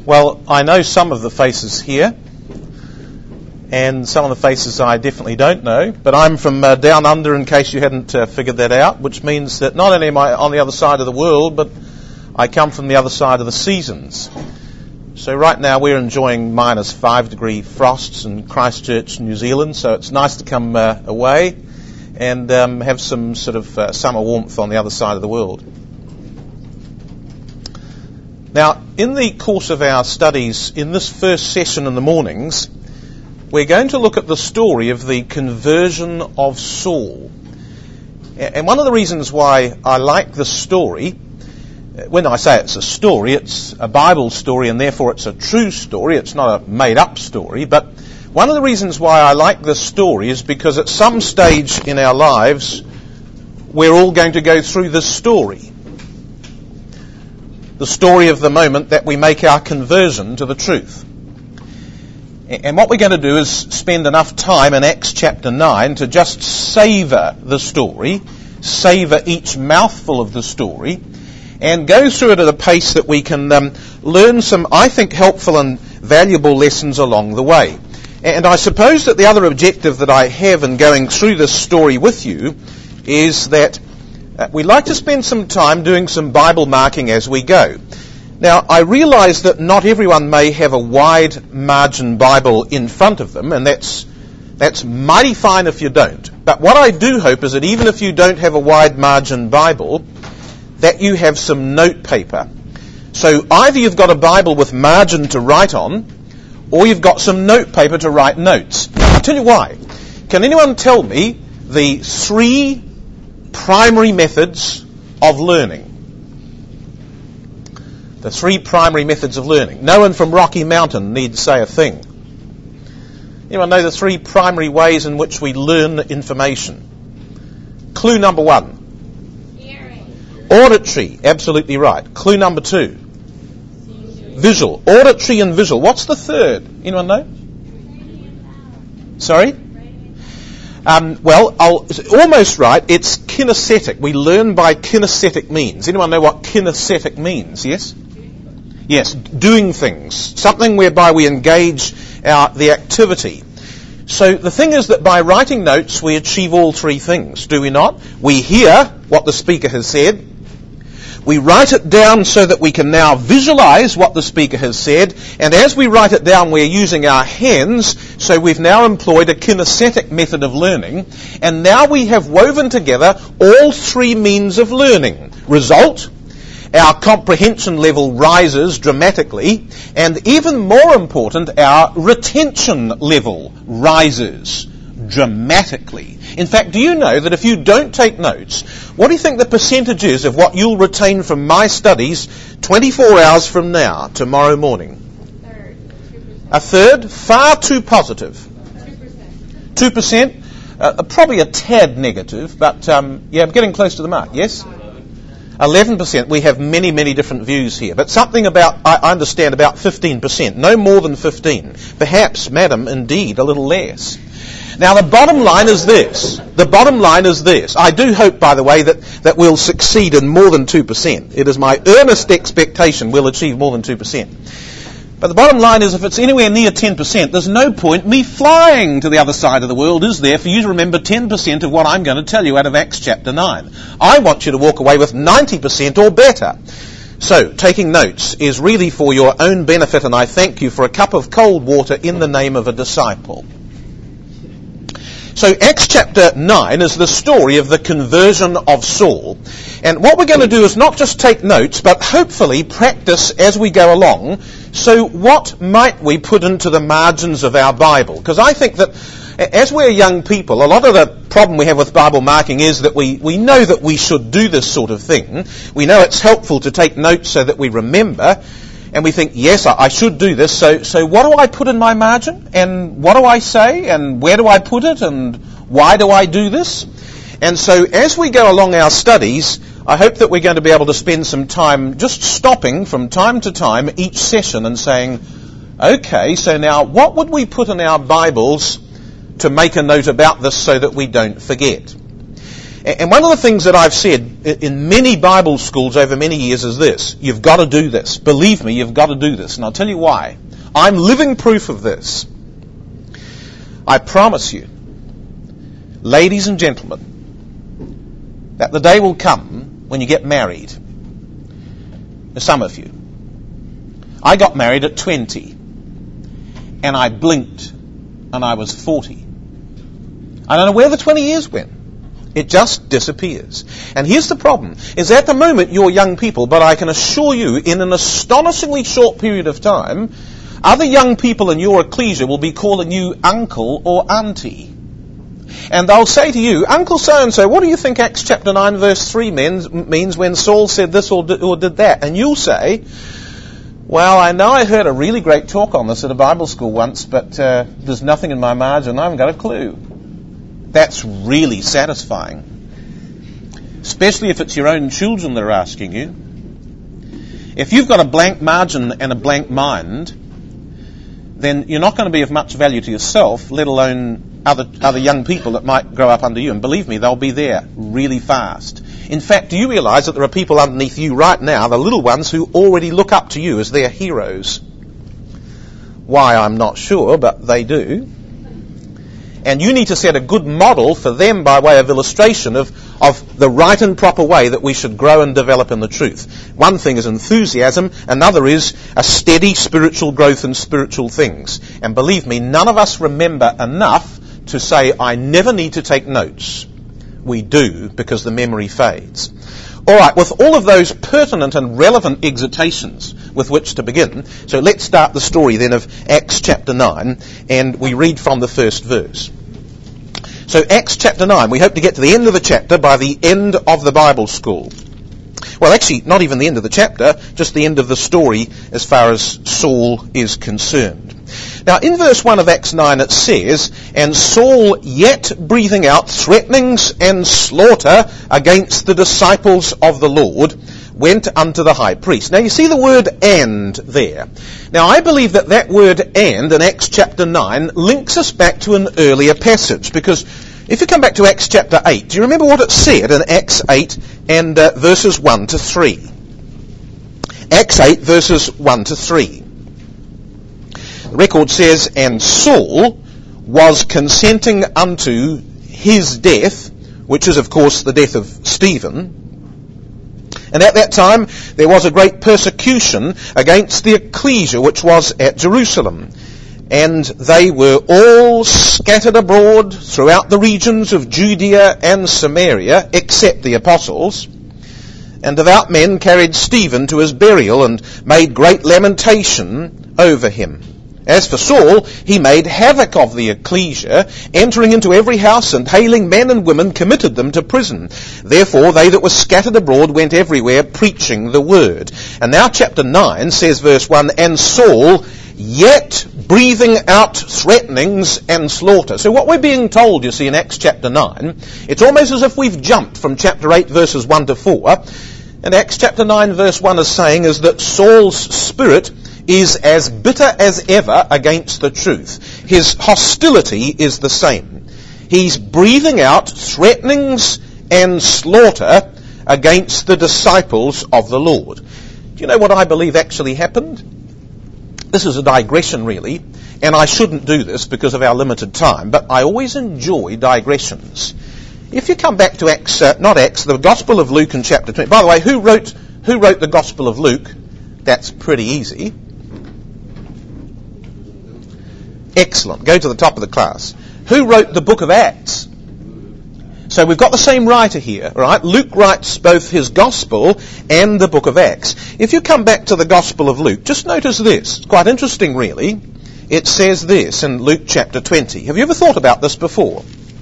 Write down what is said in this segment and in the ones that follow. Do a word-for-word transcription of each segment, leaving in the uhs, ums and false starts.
Well, I know some of the faces here, and some of the faces I definitely don't know, but I'm from uh, down under, in case you hadn't uh, figured that out, which means that not only am I on the other side of the world, but I come from the other side of the seasons. So right now we're enjoying minus five degree frosts in Christchurch, New Zealand, so it's nice to come uh, away and um, have some sort of uh, summer warmth on the other side of the world. Now, in the course of our studies, in this first session in the mornings, we're going to look at the story of the conversion of Saul. And one of the reasons why I like the story, when I say it's a story, it's a Bible story and therefore it's a true story, it's not a made-up story, but one of the reasons why I like this story is because at some stage in our lives, we're all going to go through this story. The story of the moment that we make our conversion to the truth. And what we're going to do is spend enough time in Acts chapter nine to just savour the story, savour each mouthful of the story, and go through it at a pace that we can um, learn some, I think, helpful and valuable lessons along the way. And I suppose that the other objective that I have in going through this story with you is that Uh, we like to spend some time doing some Bible marking as we go. Now, I realise that not everyone may have a wide margin Bible in front of them, and that's that's mighty fine if you don't. But what I do hope is that even if you don't have a wide margin Bible, that you have some note paper. So either you've got a Bible with margin to write on, or you've got some note paper to write notes. I'll tell you why. Can anyone tell me the three primary methods of learning? The three primary methods of learning. No one from Rocky Mountain need say a thing. Anyone know the three primary ways in which we learn information? Clue number one. Hearing. Auditory. Absolutely right. Clue number two. Visual. Auditory and visual. What's the third? Anyone know? Sorry? Um, well, I'll, it's almost right. It's kinesthetic. We learn by kinesthetic means. Anyone know what kinesthetic means? Yes? Yes, doing things. Something whereby we engage our, the activity. So the thing is that by writing notes, we achieve all three things, do we not? We hear what the speaker has said. We write it down so that we can now visualize what the speaker has said. And as we write it down, we're using our hands. So we've now employed a kinesthetic method of learning. And now we have woven together all three means of learning. Result, our comprehension level rises dramatically. And even more important, our retention level rises dramatically. In fact, do you know that if you don't take notes, what do you think the percentage is of what you'll retain from my studies twenty-four hours from now, tomorrow morning? Third. A third? Far too positive. two percent. two percent? Uh, probably a tad negative, but um, yeah, I'm getting close to the mark, yes? eleven percent. We have many, many different views here, but something about, I understand, about fifteen percent. No more than fifteen. Perhaps, madam, indeed, a little less. Now, the bottom line is this. The bottom line is this. I do hope, by the way, that, that we'll succeed in more than two percent. It is my earnest expectation we'll achieve more than two percent. But the bottom line is, if it's anywhere near ten percent, there's no point me flying to the other side of the world, is there, for you to remember ten percent of what I'm going to tell you out of Acts chapter nine. I want you to walk away with ninety percent or better. So, taking notes is really for your own benefit, and I thank you for a cup of cold water in the name of a disciple. So Acts chapter nine is the story of the conversion of Saul. And what we're going to do is not just take notes, but hopefully practice as we go along. So what might we put into the margins of our Bible? Because I think that as we're young people, a lot of the problem we have with Bible marking is that we, we know that we should do this sort of thing. We know it's helpful to take notes so that we remember. And we think, yes, I should do this. So, so what do I put in my margin? And what do I say? And where do I put it? And why do I do this? And so as we go along our studies, I hope that we're going to be able to spend some time just stopping from time to time each session and saying, okay, so now what would we put in our Bibles to make a note about this so that we don't forget? And one of the things that I've said in many Bible schools over many years is this: you've got to do this. Believe me, you've got to do this. And I'll tell you why. I'm living proof of this. I promise you, ladies and gentlemen, that the day will come when you get married. Some of you. I got married at twenty, and I blinked, and I was forty. I don't know where the twenty years went. It just disappears. And here's the problem, is at the moment you're young people, but I can assure you in an astonishingly short period of time, other young people in your ecclesia will be calling you uncle or auntie. And they'll say to you, Uncle so-and-so, what do you think Acts chapter nine verse three means, means when Saul said this or did, or did that? And you'll say, well, I know I heard a really great talk on this at a Bible school once, but uh, there's nothing in my margin. I haven't got a clue. That's really satisfying. Especially if it's your own children that are asking you. If you've got a blank margin and a blank mind, then you're not going to be of much value to yourself, let alone other other young people that might grow up under you. And believe me, they'll be there really fast. In fact, do you realise that there are people underneath you right now, the little ones, who already look up to you as their heroes? Why, I'm not sure, but they do. And you need to set a good model for them by way of illustration of, of the right and proper way that we should grow and develop in the truth. One thing is enthusiasm, another is a steady spiritual growth in spiritual things. And believe me, none of us remember enough to say, I never need to take notes. We do, because the memory fades. All right, with all of those pertinent and relevant exhortations with which to begin, so let's start the story then of Acts chapter nine, and we read from the first verse. So Acts chapter nine, we hope to get to the end of the chapter by the end of the Bible school. Well, actually, not even the end of the chapter, just the end of the story as far as Saul is concerned. Now, in verse one of Acts nine it says, and Saul, yet breathing out threatenings and slaughter against the disciples of the Lord, went unto the high priest. Now, you see the word and there. Now, I believe that that word and in Acts chapter nine links us back to an earlier passage, because if you come back to Acts chapter eight, do you remember what it said in Acts eight and uh, verses one to three? Acts eight verses one to three. The record says, and Saul was consenting unto his death, which is of course the death of Stephen. And at that time there was a great persecution against the ecclesia which was at Jerusalem. And they were all scattered abroad throughout the regions of Judea and Samaria, except the apostles. And devout men carried Stephen to his burial and made great lamentation over him. As for Saul, he made havoc of the ecclesia, entering into every house and hailing men and women, committed them to prison. Therefore they that were scattered abroad went everywhere preaching the word. And now chapter nine says, verse one, and Saul, yet breathing out threatenings and slaughter. So what we're being told, you see, in Acts chapter nine, it's almost as if we've jumped from chapter eight verses one to four. And Acts chapter nine verse one is saying is that Saul's spirit is as bitter as ever against the truth. His hostility is the same. He's breathing out threatenings and slaughter against the disciples of the Lord. Do you know what I believe actually happened? This is a digression really, and I shouldn't do this because of our limited time, but I always enjoy digressions. If you come back to Acts, uh, not Acts, the Gospel of Luke in chapter twenty. By the way, who wrote who wrote the Gospel of Luke? That's pretty easy. Excellent. Go to the top of the class. Who wrote the book of Acts? So we've got the same writer here, right? Luke writes both his Gospel and the book of Acts. If you come back to the Gospel of Luke, just notice this. It's quite interesting, really. It says this in Luke chapter twenty. Have you ever thought about this before?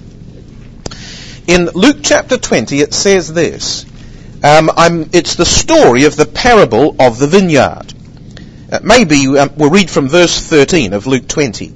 In Luke chapter twenty, it says this. Um, I'm, it's the story of the parable of the vineyard. Uh, maybe um, we'll read from verse thirteen of Luke twenty.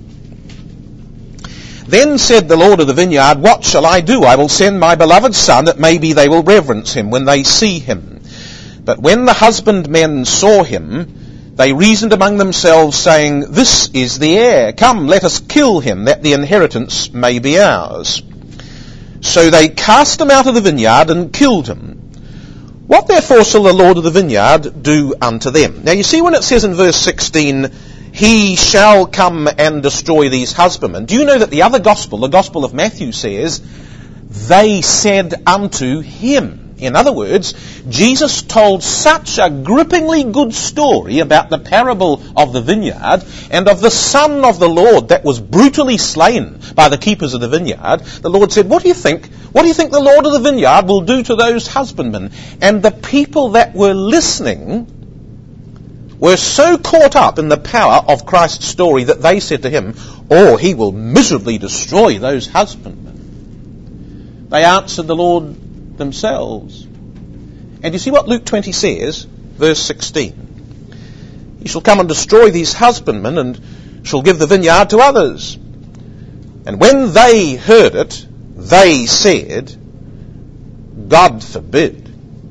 Then said the Lord of the vineyard, what shall I do? I will send my beloved son, that maybe they will reverence him when they see him. But when the husbandmen saw him, they reasoned among themselves, saying, this is the heir. Come, let us kill him, that the inheritance may be ours. So they cast him out of the vineyard and killed him. What therefore shall the Lord of the vineyard do unto them? Now you see when it says in verse sixteen, he shall come and destroy these husbandmen. Do you know that the other gospel, the gospel of Matthew, says, they said unto him. In other words, Jesus told such a grippingly good story about the parable of the vineyard and of the son of the Lord that was brutally slain by the keepers of the vineyard. The Lord said, what do you think? What do you think the Lord of the vineyard will do to those husbandmen? And the people that were listening were so caught up in the power of Christ's story that they said to him, oh, he will miserably destroy those husbandmen. They answered the Lord themselves. And you see what Luke twenty says, verse sixteen. He shall come and destroy these husbandmen and shall give the vineyard to others. And when they heard it, they said, God forbid.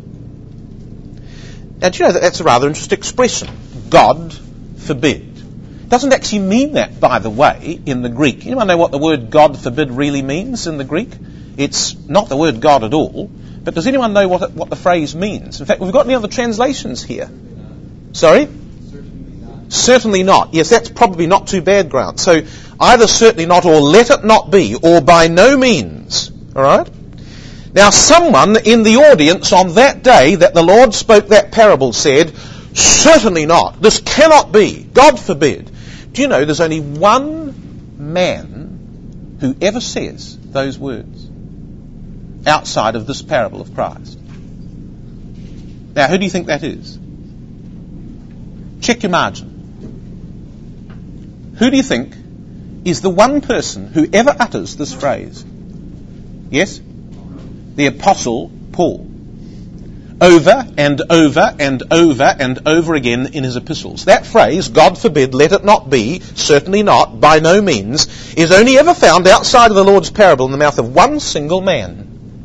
Now do you know that that's a rather interesting expression? God forbid. It doesn't actually mean that, by the way, in the Greek. Anyone know what the word God forbid really means in the Greek? It's not the word God at all, but does anyone know what it, what the phrase means? In fact, we've got any other translations here. Sorry? Certainly not. Certainly not. Yes, that's probably not too bad, Grant. So either certainly not or let it not be or by no means. All right? Now someone in the audience on that day that the Lord spoke that parable said, certainly not. This cannot be. God forbid. Do you know there's only one man who ever says those words outside of this parable of Christ? Now, who do you think that is? Check your margin. Who do you think is the one person who ever utters this phrase? Yes? The Apostle Paul. Over and over and over and over again in his epistles. That phrase, God forbid, let it not be, certainly not, by no means, is only ever found outside of the Lord's parable in the mouth of one single man.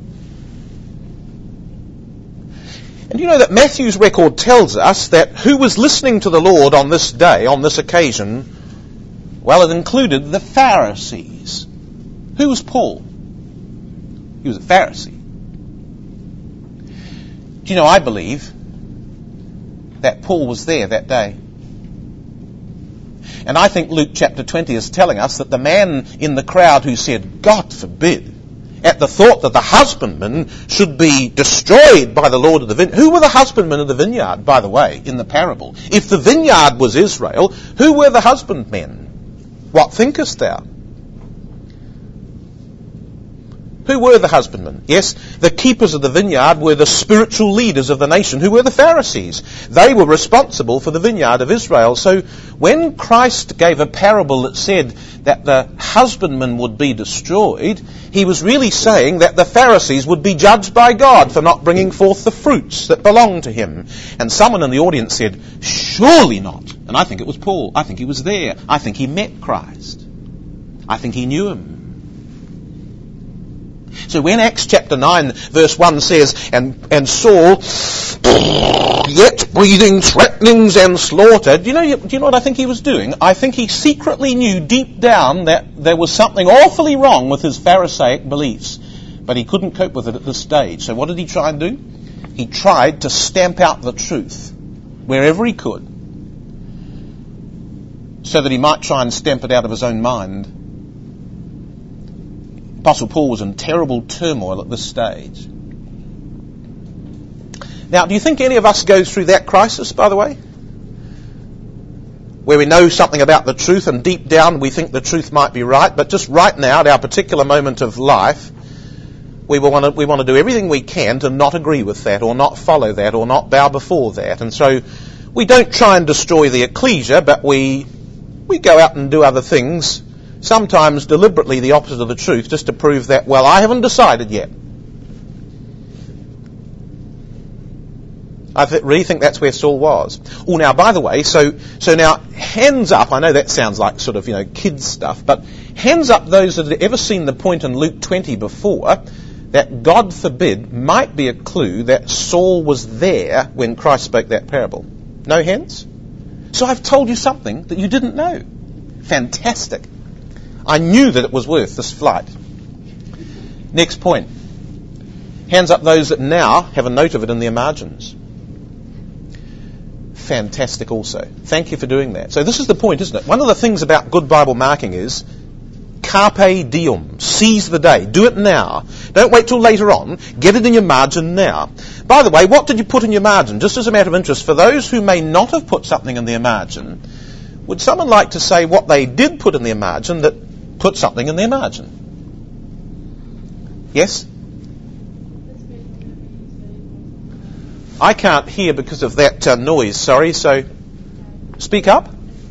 And you know that Matthew's record tells us that who was listening to the Lord on this day, on this occasion, well, it included the Pharisees. Who was Paul? He was a Pharisee. Do you know, I believe that Paul was there that day. And I think Luke chapter twenty is telling us that the man in the crowd who said, God forbid, at the thought that the husbandmen should be destroyed by the Lord of the vineyard. Who were the husbandmen of the vineyard, by the way, in the parable? If the vineyard was Israel, who were the husbandmen? What thinkest thou? Who were the husbandmen? Yes, the keepers of the vineyard were the spiritual leaders of the nation, who were the Pharisees. They were responsible for the vineyard of Israel. So when Christ gave a parable that said that the husbandmen would be destroyed, he was really saying that the Pharisees would be judged by God for not bringing forth the fruits that belonged to him. And someone in the audience said, surely not. And I think it was Paul. I think he was there. I think he met Christ. I think he knew him. So when Acts chapter nine verse one says, and, and Saul, yet breathing threatenings and slaughter, do you know, do you know what I think he was doing? I think he secretly knew deep down that there was something awfully wrong with his Pharisaic beliefs, but he couldn't cope with it at this stage. So what did he try and do? He tried to stamp out the truth wherever he could, so that he might try and stamp it out of his own mind. Apostle Paul was in terrible turmoil at this stage. Now, do you think any of us go through that crisis, by the way? Where we know something about the truth and deep down we think the truth might be right, but just right now, at our particular moment of life, we want to, we want to do everything we can to not agree with that, or not follow that, or not bow before that. And so we don't try and destroy the ecclesia, but we we go out and do other things, sometimes deliberately the opposite of the truth, just to prove that, well, I haven't decided yet. I th- really think that's where Saul was. Oh, now, by the way, so so now, hands up, I know that sounds like sort of, you know, kids stuff, but hands up those that have ever seen the point in Luke twenty before, that God forbid might be a clue that Saul was there when Christ spoke that parable. No hands? So I've told you something that you didn't know. Fantastic. I knew that it was worth this flight. Next point. Hands up those that now have a note of it in their margins. Fantastic also. Thank you for doing that. So this is the point, isn't it? One of the things about good Bible marking is carpe diem. Seize the day. Do it now. Don't wait till later on. Get it in your margin now. By the way, what did you put in your margin? Just as a matter of interest, for those who may not have put something in their margin, would someone like to say what they did put in their margin that put something in their margin? Yes? I can't hear because of that uh, noise, sorry, so speak up.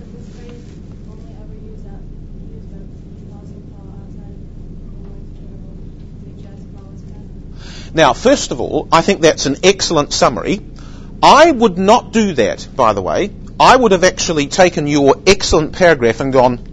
Now, first of all, I think that's an excellent summary. I would not do that, by the way. I would have actually taken your excellent paragraph and gone,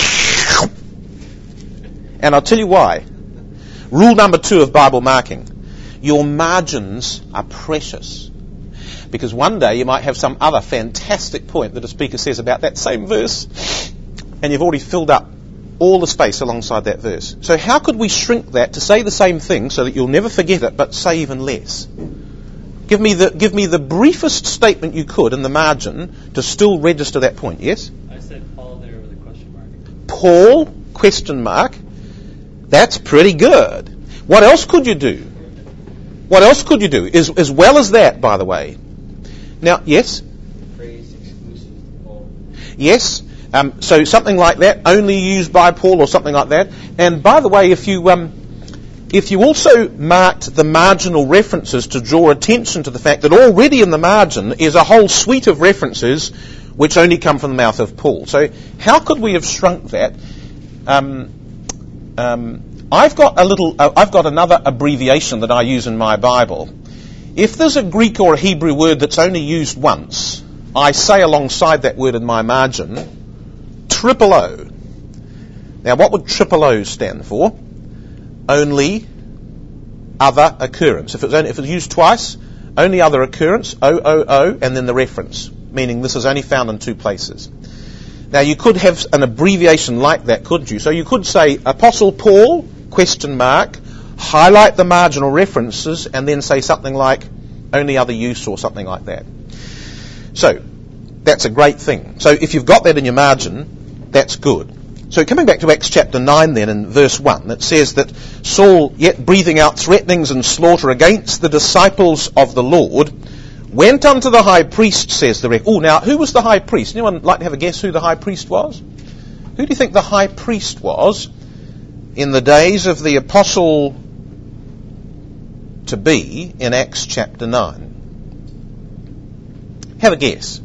and I'll tell you why. Rule number two of Bible marking. Your margins are precious. Because one day you might have some other fantastic point that a speaker says about that same verse, and you've already filled up all the space alongside that verse. So how could we shrink that to say the same thing so that you'll never forget it, but say even less? Give me the give me the briefest statement you could in the margin to still register that point. Yes? I said Paul there with a question mark. Paul, question mark. That's pretty good. What else could you do? What else could you do? As, as well as that, by the way. Now, yes? Phrase exclusive to Paul. Yes. Um, so something like that, only used by Paul or something like that. And by the way, if you um, if you also marked the marginal references to draw attention to the fact that already in the margin is a whole suite of references which only come from the mouth of Paul. So how could we have shrunk that? Um, um, I've got a little. Uh, I've got another abbreviation that I use in my Bible. If there's a Greek or a Hebrew word that's only used once, I say alongside that word in my margin, triple O. Now, what would triple O stand for? Only other occurrence. If it's only, if it's used twice, only other occurrence, O O O, and then the reference, meaning this is only found in two places. Now, you could have an abbreviation like that, couldn't you? So you could say Apostle Paul, question mark, highlight the marginal references, and then say something like only other use or something like that. So, that's a great thing. So if you've got that in your margin, that's good. So coming back to Acts chapter nine then, in verse one, it says that Saul, yet breathing out threatenings and slaughter against the disciples of the Lord, went unto the high priest, says the rec. Oh, now, who was the high priest? Anyone like to have a guess who the high priest was? Who do you think the high priest was in the days of the apostle to be in Acts chapter nine? Have a guess.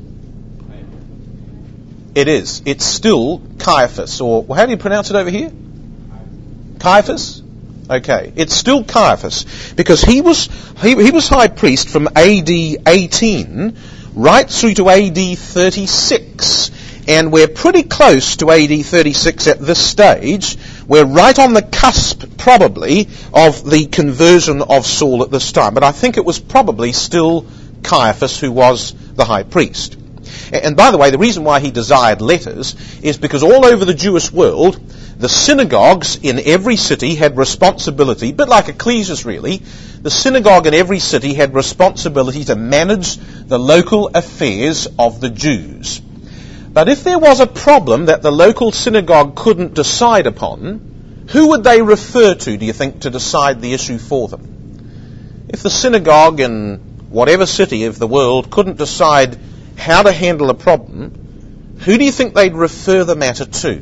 It is. It's still Caiaphas, or well, how do you pronounce it over here? Caiaphas? Okay. It's still Caiaphas, because he was he, he was high priest from A D eighteen right through to A D thirty-six. And we're pretty close to A D thirty-six at this stage. We're right on the cusp, probably, of the conversion of Saul at this time. But I think it was probably still Caiaphas who was the high priest. And by the way, the reason why he desired letters is because all over the Jewish world, the synagogues in every city had responsibility, a bit like ecclesias really, the synagogue in every city had responsibility to manage the local affairs of the Jews. But if there was a problem that the local synagogue couldn't decide upon, who would they refer to, do you think, to decide the issue for them? If the synagogue in whatever city of the world couldn't decide how to handle a problem, who do you think they'd refer the matter to?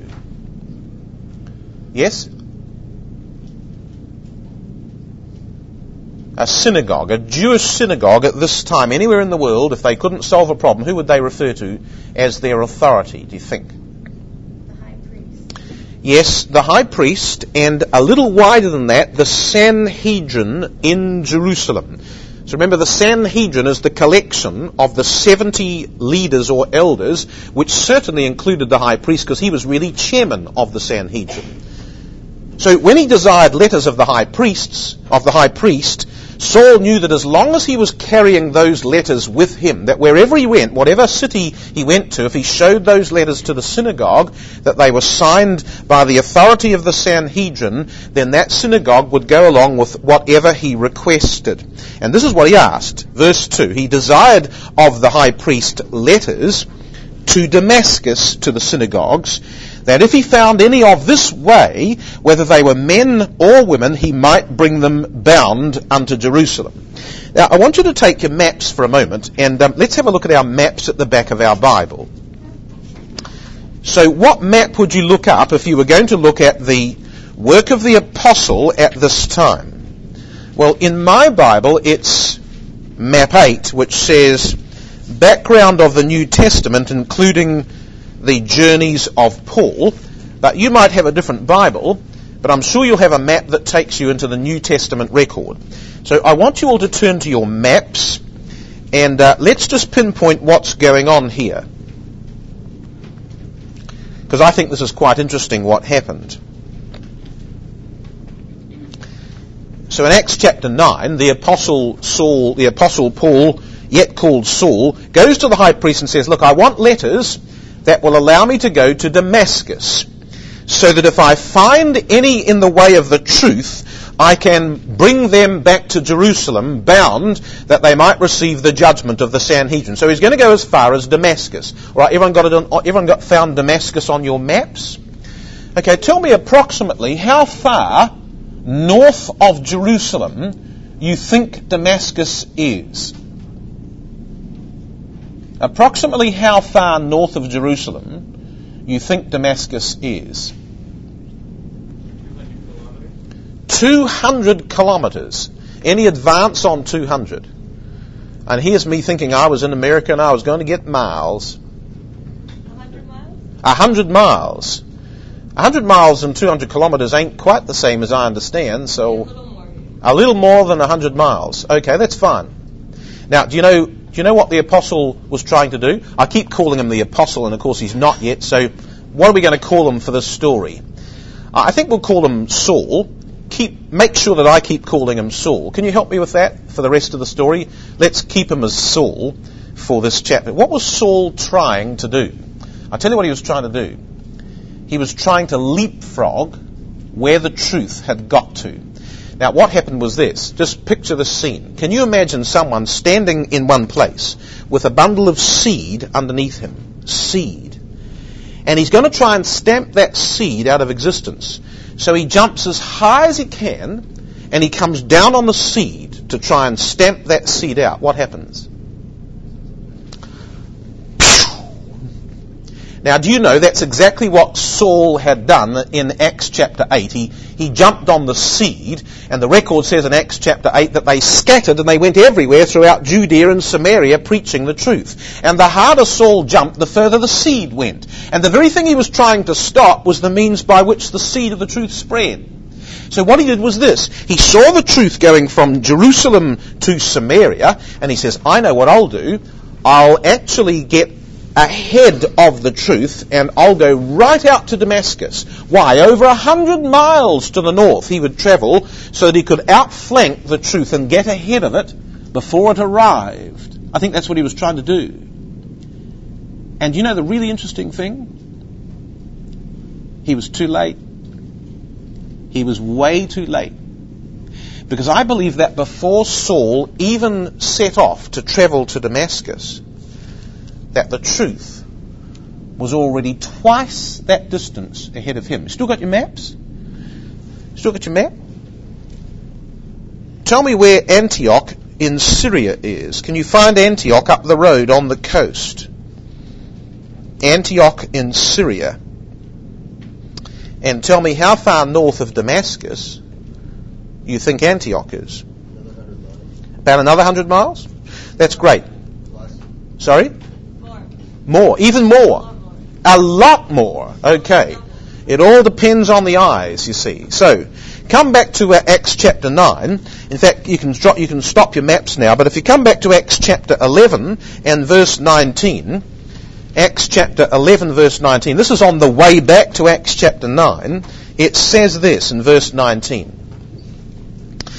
Yes? A synagogue, a Jewish synagogue at this time, anywhere in the world, if they couldn't solve a problem, who would they refer to as their authority, do you think? The high priest. Yes, the high priest, and a little wider than that, the Sanhedrin in Jerusalem. So remember, the Sanhedrin is the collection of the seventy leaders or elders, which certainly included the high priest, because he was really chairman of the Sanhedrin. So when he desired letters of the high priests, of the high priest, Saul knew that as long as he was carrying those letters with him, that wherever he went, whatever city he went to, if he showed those letters to the synagogue, that they were signed by the authority of the Sanhedrin, then that synagogue would go along with whatever he requested. And this is what he asked. Verse two, he desired of the high priest letters to Damascus, to the synagogues, that if he found any of this way, whether they were men or women, he might bring them bound unto Jerusalem. Now, I want you to take your maps for a moment, and um, let's have a look at our maps at the back of our Bible. So what map would you look up if you were going to look at the work of the apostle at this time? Well, in my Bible, it's map eight, which says background of the New Testament, including the journeys of Paul. But you might have a different Bible, but I'm sure you'll have a map that takes you into the New Testament record. So I want you all to turn to your maps, and uh, let's just pinpoint what's going on here, because I think this is quite interesting what happened. So in Acts chapter nine, the apostle Saul, the apostle Paul, yet called Saul, goes to the high priest and says, look, I want letters that will allow me to go to Damascus, so that if I find any in the way of the truth, I can bring them back to Jerusalem bound, that they might receive the judgment of the Sanhedrin. So he's going to go as far as Damascus. All right, everyone got it on, everyone got found Damascus on your maps? Okay, tell me approximately how far north of Jerusalem you think Damascus is. Approximately how far north of Jerusalem you think Damascus is? two hundred kilometres. Any advance on two hundred? And here's me thinking I was in America and I was going to get miles. one hundred miles? one hundred miles. one hundred miles and two hundred kilometres ain't quite the same as I understand, so... A little more. A little more than one hundred miles. Okay, that's fine. Now, do you know... Do you know what the apostle was trying to do? I keep calling him the apostle, and of course he's not yet, so what are we going to call him for this story? I think we'll call him Saul. Keep, make sure that I keep calling him Saul. Can you help me with that for the rest of the story? Let's keep him as Saul for this chapter. What was Saul trying to do? I'll tell you what he was trying to do. He was trying to leapfrog where the truth had got to. Now, what happened was this. Just picture the scene. Can you imagine someone standing in one place with a bundle of seed underneath him? Seed. And he's going to try and stamp that seed out of existence. So he jumps as high as he can, and he comes down on the seed to try and stamp that seed out. What happens? Now, do you know that's exactly what Saul had done in Acts chapter eight? He, he jumped on the seed, and the record says in Acts chapter eight that they scattered and they went everywhere throughout Judea and Samaria preaching the truth. And the harder Saul jumped, the further the seed went. And the very thing he was trying to stop was the means by which the seed of the truth spread. So what he did was this. He saw the truth going from Jerusalem to Samaria, and he says, I know what I'll do. I'll actually get ahead of the truth, and I'll go right out to Damascus. Why? Over a hundred miles to the north he would travel so that he could outflank the truth and get ahead of it before it arrived. I think that's what he was trying to do. And you know the really interesting thing? He was too late. He was way too late. Because I believe that before Saul even set off to travel to Damascus, that the truth was already twice that distance ahead of him. Still got your maps? Still got your map? Tell me where Antioch in Syria is. Can you find Antioch up the road on the coast? Antioch in Syria. And tell me how far north of Damascus you think Antioch is. About another hundred miles? That's great. Sorry? More, even more. A lot more. Okay. It all depends on the eyes, you see. So, come back to uh, Acts chapter nine. In fact, you can drop, you can stop your maps now, but if you come back to Acts chapter eleven and verse nineteen, Acts chapter eleven verse nineteen, this is on the way back to Acts chapter nine, it says this in verse nineteen.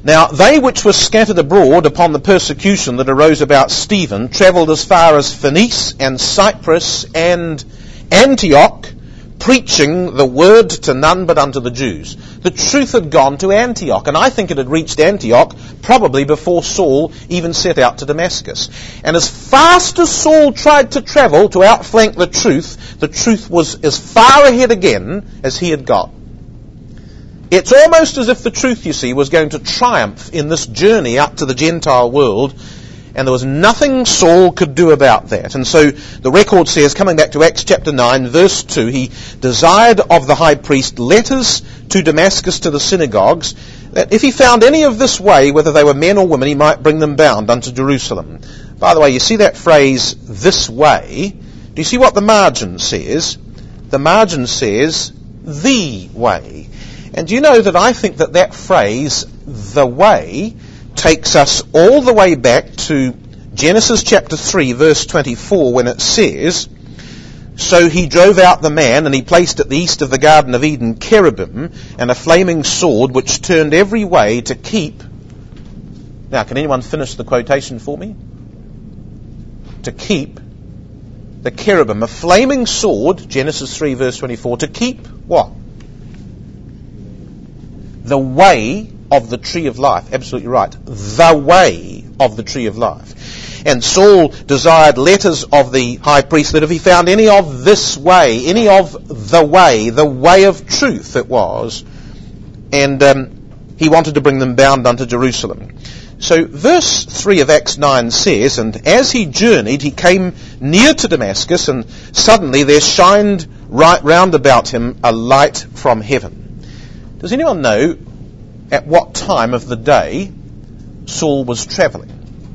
Now, they which were scattered abroad upon the persecution that arose about Stephen travelled as far as Phoenice and Cyprus and Antioch, preaching the word to none but unto the Jews. The truth had gone to Antioch, and I think it had reached Antioch probably before Saul even set out to Damascus. And as fast as Saul tried to travel to outflank the truth, the truth was as far ahead again as he had got. It's almost as if the truth, you see, was going to triumph in this journey up to the Gentile world, and there was nothing Saul could do about that. And so the record says, coming back to Acts chapter nine, verse two, he desired of the high priest letters to Damascus to the synagogues, that if he found any of this way, whether they were men or women, he might bring them bound unto Jerusalem. By the way, you see that phrase, this way? Do you see what the margin says? The margin says, the way. And do you know that I think that that phrase, the way, takes us all the way back to Genesis chapter three, verse twenty-four, when it says, so he drove out the man, and he placed at the east of the Garden of Eden cherubim and a flaming sword which turned every way to keep... Now, can anyone finish the quotation for me? To keep the cherubim, a flaming sword, Genesis three, verse twenty-four, to keep what? The way of the tree of life. Absolutely right. The way of the tree of life. And Saul desired letters of the high priest that if he found any of this way, any of the way, the way of truth it was, and um, he wanted to bring them bound unto Jerusalem. So verse three of Acts nine says, and as he journeyed, he came near to Damascus, and suddenly there shined right round about him a light from heaven. Does anyone know at what time of the day Saul was travelling?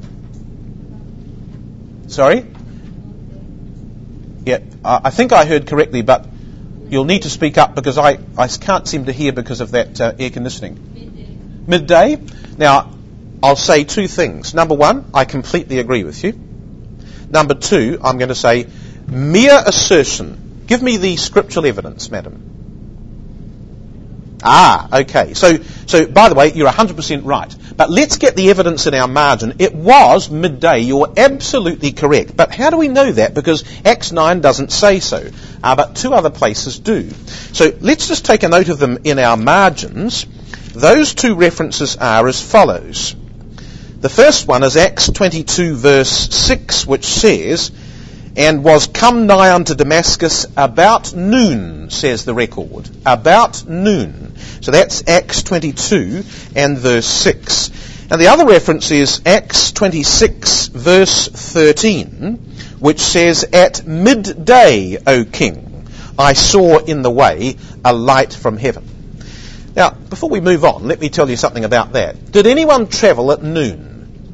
Sorry? Yeah, I think I heard correctly, but you'll need to speak up because I, I can't seem to hear because of that uh, air conditioning. Midday. Midday? Now, I'll say two things. Number one, I completely agree with you. Number two, I'm going to say mere assertion. Give me the scriptural evidence, madam. Ah, okay. So, so by the way, you're one hundred percent right. But let's get the evidence in our margin. It was midday. You're absolutely correct. But how do we know that? Because Acts nine doesn't say so. Uh, but two other places do. So let's just take a note of them in our margins. Those two references are as follows. The first one is Acts twenty-two verse six, which says, and was come nigh unto Damascus about noon, says the record. About noon. So that's Acts twenty-two and verse six. And the other reference is Acts twenty-six verse thirteen, which says, at midday, O king, I saw in the way a light from heaven. Now, before we move on, let me tell you something about that. Did anyone travel at noon?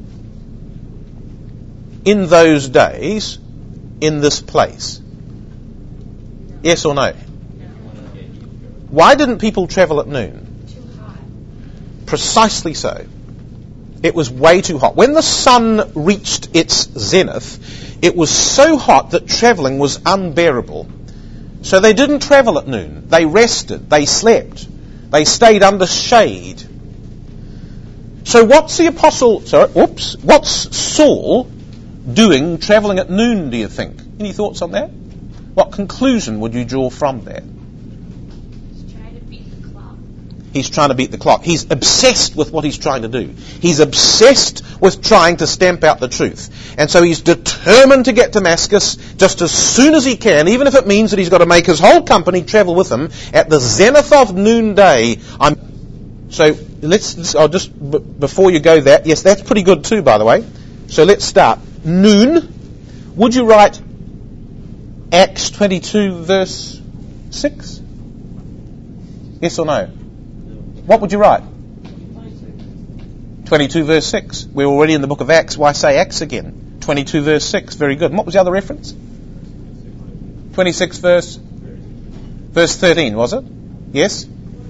In those days, in this place? Yes or no? Why didn't people travel at noon? Too hot. Precisely so. It was way too hot. When the sun reached its zenith, it was so hot that travelling was unbearable. So they didn't travel at noon. They rested. They slept. They stayed under shade. So what's the apostle, sorry, whoops, what's Saul doing travelling at noon, do you think? Any thoughts on that? What conclusion would you draw from that? He's trying to beat the clock. He's trying to beat the clock. He's obsessed with what he's trying to do. He's obsessed with trying to stamp out the truth. And so he's determined to get to Damascus just as soon as he can, even if it means that he's got to make his whole company travel with him at the zenith of noonday. I'm, so let's, let's I'll just, b- before you go that, yes, that's pretty good too, by the way. So let's start. Noon. Would you write Acts twenty-two verse six? Yes or no? What would you write? twenty-two verse six. We're already in the book of Acts. Why say Acts again? twenty-two verse six. Very good. And what was the other reference? twenty-six verse verse thirteen, was it? Yes?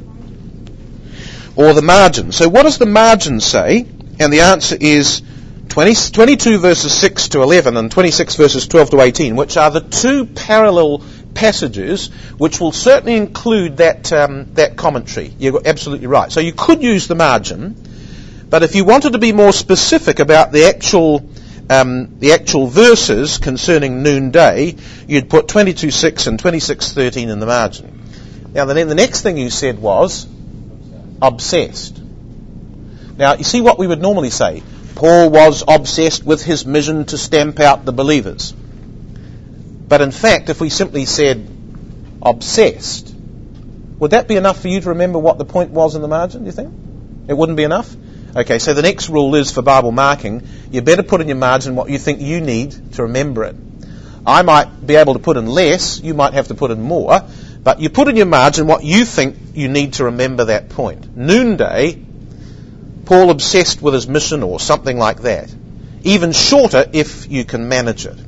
Or the margin. So what does the margin say? And the answer is twenty, twenty-two verses six to eleven and twenty-six verses twelve to eighteen, which are the two parallel passages which will certainly include that um, that commentary. You're absolutely right. So you could use the margin, But if you wanted to be more specific about the actual um, the actual verses concerning noonday, you'd put twenty-two six and twenty-six thirteen in the margin. Now, then the next thing you said was obsessed. Now, you see what we would normally say. Paul was obsessed with his mission to stamp out the believers. But in fact, if we simply said obsessed, would that be enough for you to remember what the point was in the margin, do you think? It wouldn't be enough? Okay, so the next rule is for Bible marking, you better put in your margin what you think you need to remember it. I might be able to put in less, you might have to put in more, but you put in your margin what you think you need to remember that point. Noonday, Paul obsessed with his mission or something like that. Even shorter if you can manage it.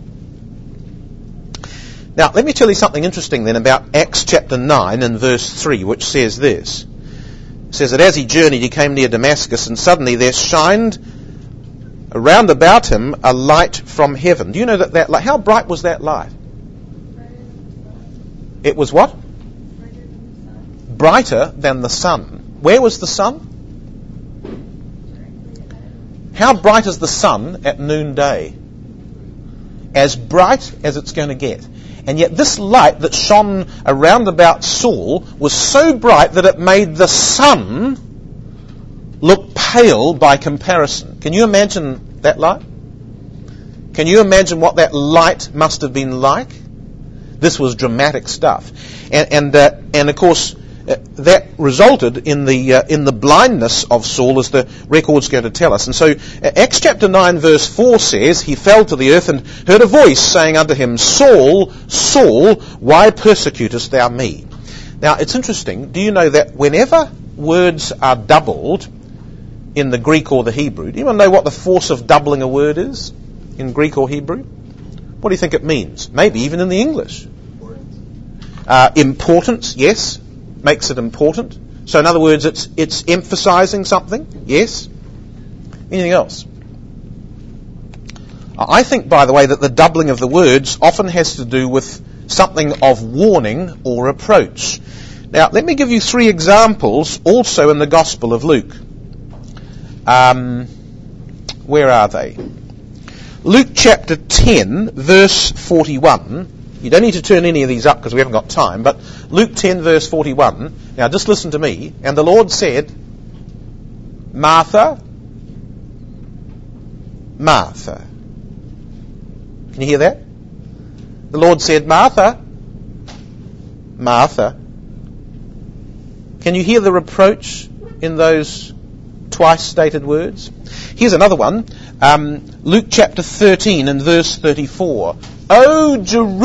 Now, let me tell you something interesting then about Acts chapter nine and verse three, which says this. It says that as he journeyed, he came near Damascus, and suddenly there shined around about him a light from heaven. Do you know that that light, how bright was that light? It was what? Brighter than the sun. Where was the sun? How bright is the sun at noonday? As bright as it's going to get. And yet this light that shone around about Saul was so bright that it made the sun look pale by comparison. Can you imagine that light? Can you imagine what that light must have been like? This was dramatic stuff. And and, uh, and of course, uh, that resulted in the uh, in the blindness of Saul, as the record's going to tell us. And so uh, Acts chapter nine verse four says, he fell to the earth and heard a voice saying unto him, Saul, Saul, why persecutest thou me? Now, it's interesting. Do you know that whenever words are doubled in the Greek or the Hebrew, do you want to know what the force of doubling a word is in Greek or Hebrew? What do you think it means? Maybe even in the English. Uh, importance, yes. Makes it important. So in other words, it's it's emphasizing something, yes. Anything else? I think, by the way, that the doubling of the words often has to do with something of warning or reproach. Now, let me give you three examples also in the Gospel of Luke. Um, where are they? Luke chapter ten, verse forty-one. You don't need to turn any of these up because we haven't got time, but Luke ten, verse forty-one. Now, just listen to me. And the Lord said, Martha, Martha. Can you hear that? The Lord said, Martha, Martha. Can you hear the reproach in those twice stated words? Here's another one. Um, Luke chapter thirteen and verse thirty-four. O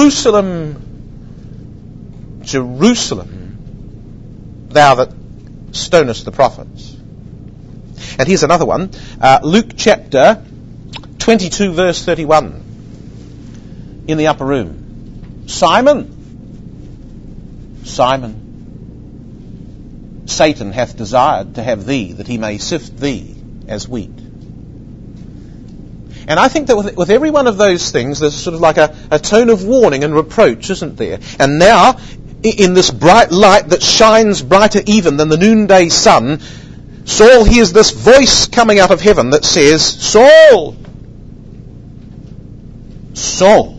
Jerusalem, Jerusalem, thou that stonest the prophets. And here's another one. Uh, Luke chapter twenty-two verse thirty-one. In the upper room. Simon, Simon, Satan hath desired to have thee, that he may sift thee as wheat. And I think that with, with every one of those things, there's sort of like a, a tone of warning and reproach, isn't there? And now, in this bright light that shines brighter even than the noonday sun, Saul hears this voice coming out of heaven that says, Saul, Saul,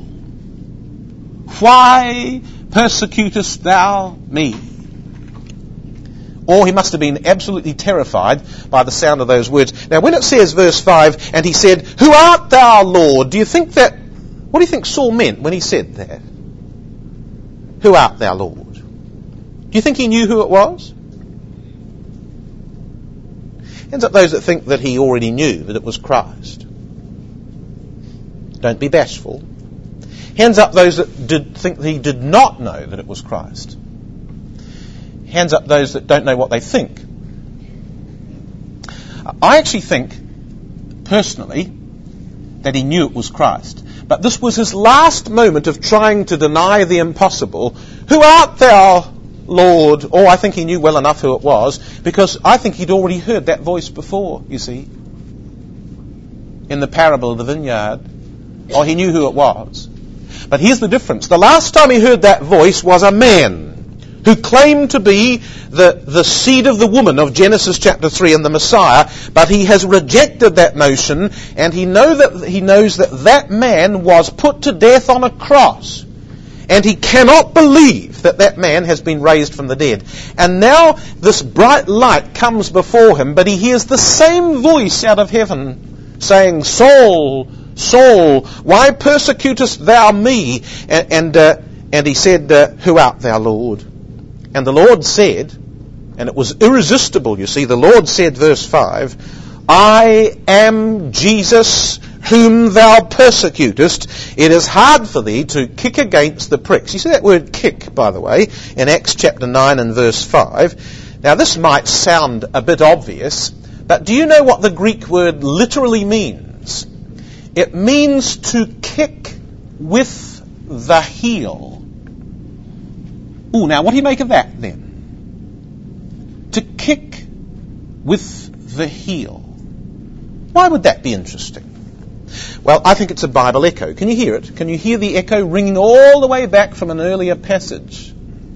why persecutest thou me? Or he must have been absolutely terrified by the sound of those words. Now, when it says, verse five, and he said, Who art thou, Lord? Do you think that, what do you think Saul meant when he said that? Who art thou, Lord? Do you think he knew who it was? Ends up those that think that he already knew that it was Christ. Don't be bashful. Hands up those that did think that he did not know that it was Christ. Hands up those that don't know what they think. I actually think, personally, that he knew it was Christ. But this was his last moment of trying to deny the impossible. Who art thou, Lord? Or I think he knew well enough who it was, because I think he'd already heard that voice before, you see. In the parable of the vineyard. Or he knew who it was. But here's the difference. The last time he heard that voice was a man who claimed to be the, the seed of the woman of Genesis chapter three and the Messiah, but he has rejected that notion, and he, know that, he knows that that man was put to death on a cross. And he cannot believe that that man has been raised from the dead. And now this bright light comes before him, but he hears the same voice out of heaven saying, Saul, Saul, why persecutest thou me? And, and, uh, and he said, uh, who art thou, Lord? And the Lord said, and it was irresistible, you see, the Lord said, verse five, I am Jesus whom thou persecutest. It is hard for thee to kick against the pricks. You see that word kick, by the way, in Acts chapter nine and verse five. Now this might sound a bit obvious, but do you know what the Greek word literally means? It means to kick with the heel. Ooh, now what do you make of that then? To kick with the heel. Why would that be interesting? Well, I think it's a Bible echo. Can you hear it? Can you hear the echo ringing all the way back from an earlier passage?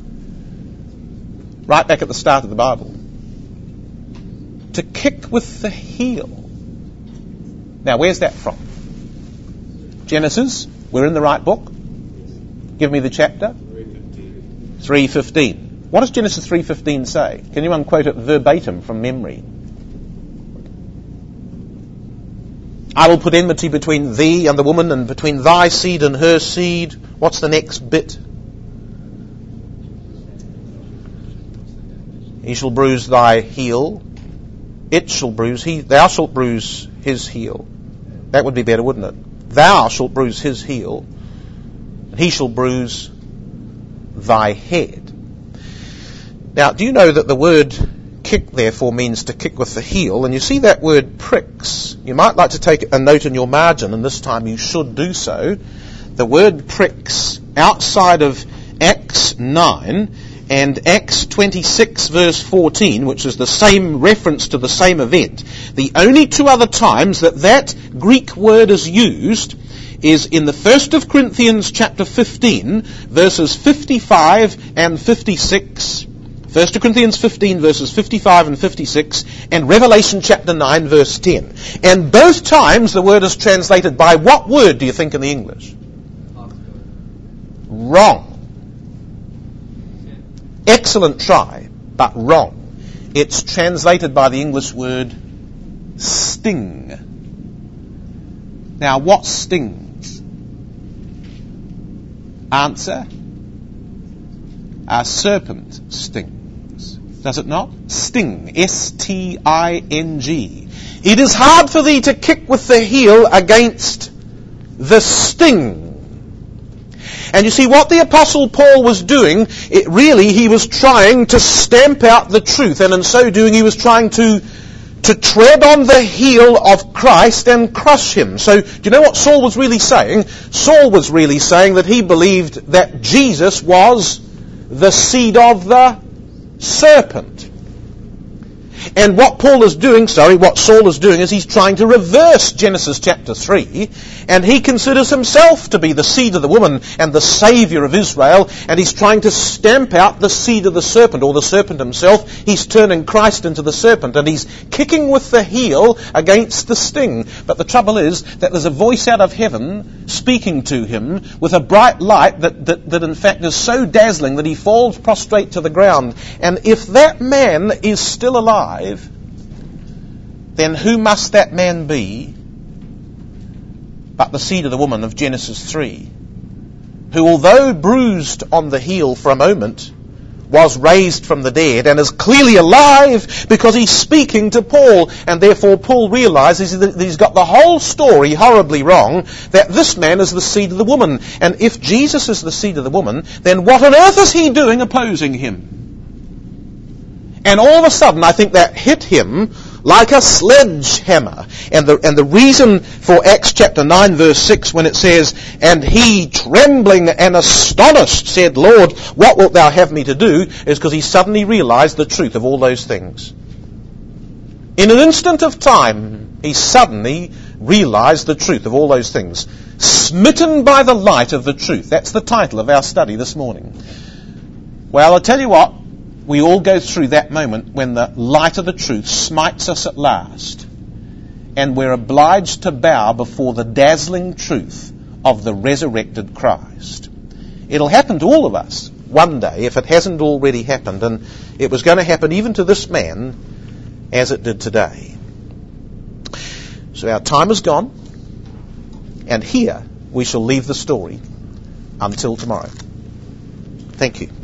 Right back at the start of the Bible. To kick with the heel. Now, where's that from? Genesis. We're in the right book. Give me the chapter. three fifteen. What does Genesis three fifteen say? Can anyone quote it verbatim from memory? I will put enmity between thee and the woman, and between thy seed and her seed. What's the next bit? He shall bruise thy heel. It shall bruise, he, thou shalt bruise his heel. That would be better, wouldn't it? Thou shalt bruise his heel, and he shall bruise thy head. Now, do you know that the word kick, therefore, means to kick with the heel? And you see that word pricks. You might like to take a note in your margin, and this time you should do so. The word pricks, outside of Acts nine and Acts twenty-six verse fourteen, which is the same reference to the same event, the only two other times that that Greek word is used is in the First of Corinthians chapter fifteen, verses fifty-five and fifty-six, First of Corinthians fifteen, verses fifty-five and fifty-six, and Revelation chapter nine, verse ten. And both times the word is translated by what word, do you think, in the English? Wrong. Excellent try, but wrong. It's translated by the English word sting. Now, what stings? Answer: a serpent stings. Does it not? Sting. S T I N G. It is hard for thee to kick with the heel against the sting. And you see, what the Apostle Paul was doing, it really, he was trying to stamp out the truth. And in so doing, he was trying to, to tread on the heel of Christ and crush him. So, do you know what Saul was really saying? Saul was really saying that he believed that Jesus was the seed of the serpent. And what Paul is doing, sorry, what Saul is doing is he's trying to reverse Genesis chapter three, and he considers himself to be the seed of the woman and the saviour of Israel, and he's trying to stamp out the seed of the serpent, or the serpent himself. He's turning Christ into the serpent, and he's kicking with the heel against the sting. But the trouble is that there's a voice out of heaven speaking to him with a bright light that, that, that in fact is so dazzling that he falls prostrate to the ground. And if that man is still alive, then who must that man be but the seed of the woman of Genesis three, who, although bruised on the heel for a moment, was raised from the dead and is clearly alive because he's speaking to Paul. And therefore Paul realizes that he's got the whole story horribly wrong, that this man is the seed of the woman. And if Jesus is the seed of the woman, then what on earth is he doing opposing him? And all of a sudden, I think that hit him like a sledgehammer. And the, and the reason for Acts chapter nine verse six, when it says, and he, trembling and astonished, said, Lord, what wilt thou have me to do? Is because he suddenly realized the truth of all those things. In an instant of time, he suddenly realized the truth of all those things. Smitten by the light of the truth. That's the title of our study this morning. Well, I tell you what, we all go through that moment when the light of the truth smites us at last, and we're obliged to bow before the dazzling truth of the resurrected Christ. It'll happen to all of us one day, if it hasn't already happened, and it was going to happen even to this man as it did today. So our time is gone, and here we shall leave the story until tomorrow. Thank you.